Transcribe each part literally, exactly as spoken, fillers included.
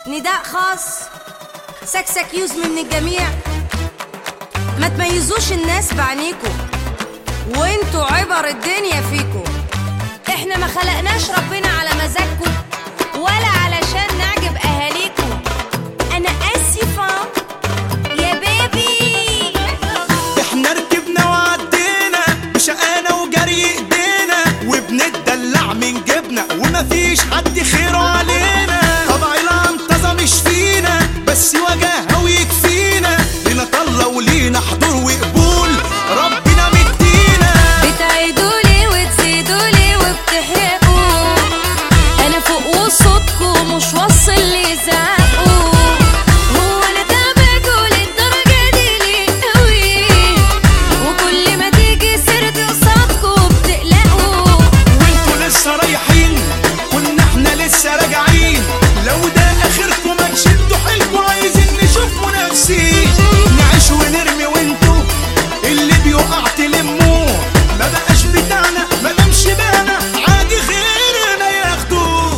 نداء خاص سكسك يوزمي من الجميع. ما تميزوش الناس بعينيكوا، وانتوا عبر الدنيا فيكوا. احنا ما خلقناش ربنا على مزاجكوا ولا علشان نعجب اهاليكوا. انا اسفة يا بيبي. احنا ركبنا وعدينا بشقانا وجري ايدينا، وبنتدلع من جبنا ومفيش حد خيره علينا. طبع العنطزة مش فينا، بس وجاهه ويكفينا. لينا طلة ولينا حضور وقبول، ربنا مدينا. بتعيدولي وتزيدولي وبتحرقوا، انا فوق وصوتكوا مش واصل لي زعقوا. هو انا تابعكوا للدرجة دي ليه قوي؟ وكل ما تيجي سيرتي قصادكوا بتقلقوا. وانتوا لسه رايحين كنا احنا لسه راجعين. لو ده اخركم ما تشدوا حيلكوا، عايزين نشوف منافسين. نعيش ونرمي وانتوا اللي بيقع تلموه. ما بقاش بتاعنا ما دامش بانا، عادي غيرنا ياخدوه.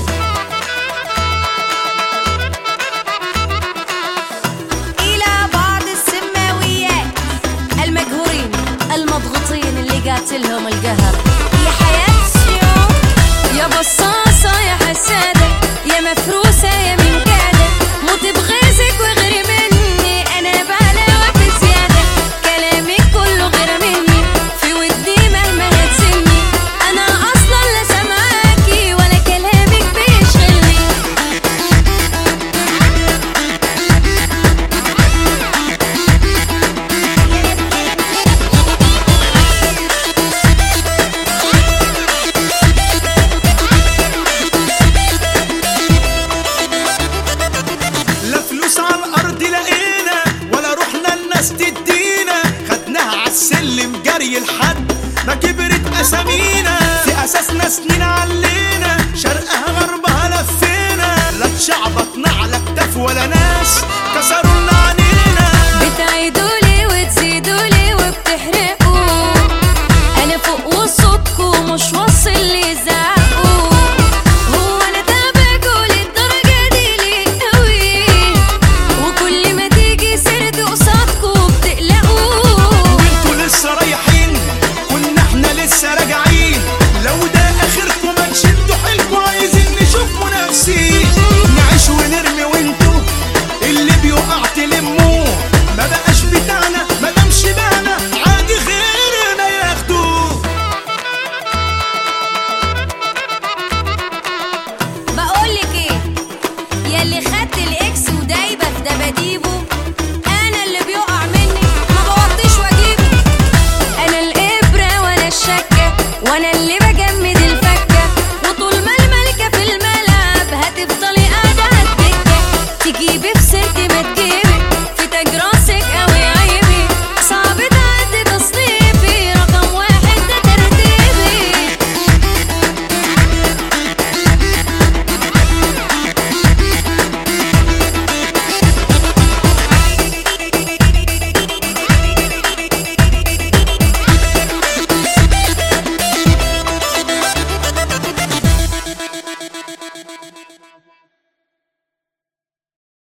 الى بعض السماويات المجهورين المضغوطين اللي جاتلهم القهر. يا حياة السيوف يا بصاصة يا حسادة يا مفروسة يا من كادة، موت بغيظك وغير مني. انا بعلاوة بزيادة، كلامك كله غير مني. في ودي مهما هتسني، انا اصلا لا سامعاكي ولا كلامك بيشغلني. لا فلوس على الارض لقينا، ولا رحنا الناس تدينا. خدناها عالسلم جري لحد ما كبرت اسامينا. في اساسنا سنين علينا، شرقها غربها لفينا. لا اتشعبطنا على كتاف ولا ناس كسروا لنا عنينا. بتعيدولي وتزيدولي وبتحرقوا، انا فوق وصوتكوا مش واصل لي زعقوا. هو انا تابعكوا للدرجة دي ليه قوي؟ وكل ما تيجي سيرتي قصادكوا بتقلقوا. وانتوا لسه رايحين كنا احنا لسه راجعين. لو ده اخركم ما تشدوا حيلكوا، عايزين نشوف منافسين. نعيش ونرمي وانتوا اللي بيقع تلموه. ما بقاش بتاعنا ما دامش بانا، عادي غيرنا ياخدوه. بقولك ايه، ياللي خدت الاكس ودايبه في دباديبه،